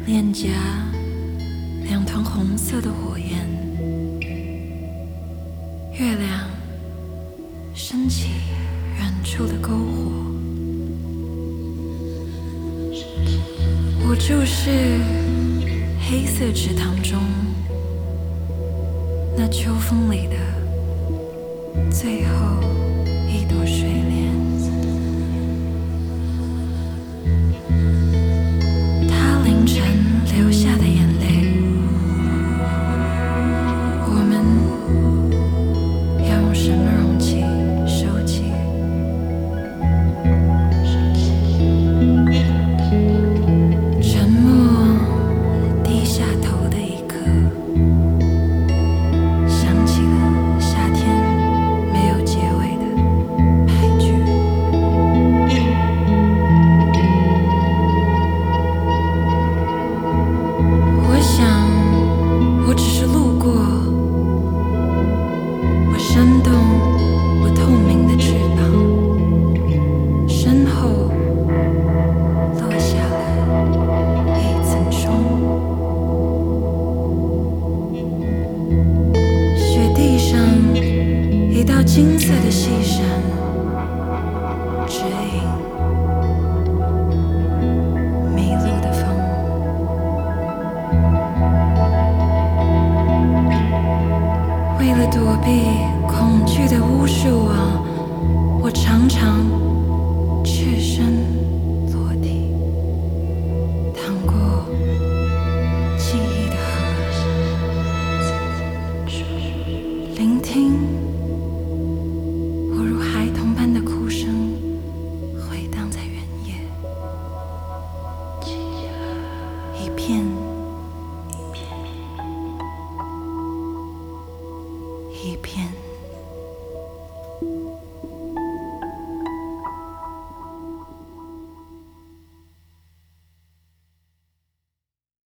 脸颊两团红色的火焰，月亮升起远处的篝火。我注视黑色池塘中那秋风里的最后一朵水莲。他凌晨流下的眼泪，我们要用什么容器收起？沉默低下头的一刻，想起了夏天没有结尾的牌局。我想，我只是路过，我扇动我透明的翅膀，身后落下了一层霜。雪地上一道金色的细闪，指引迷路的风。为了躲避恐惧的巫术啊，我常常赤身落地，淌过记忆的河，聆听我如孩童般的哭声回荡在原野，一片一片。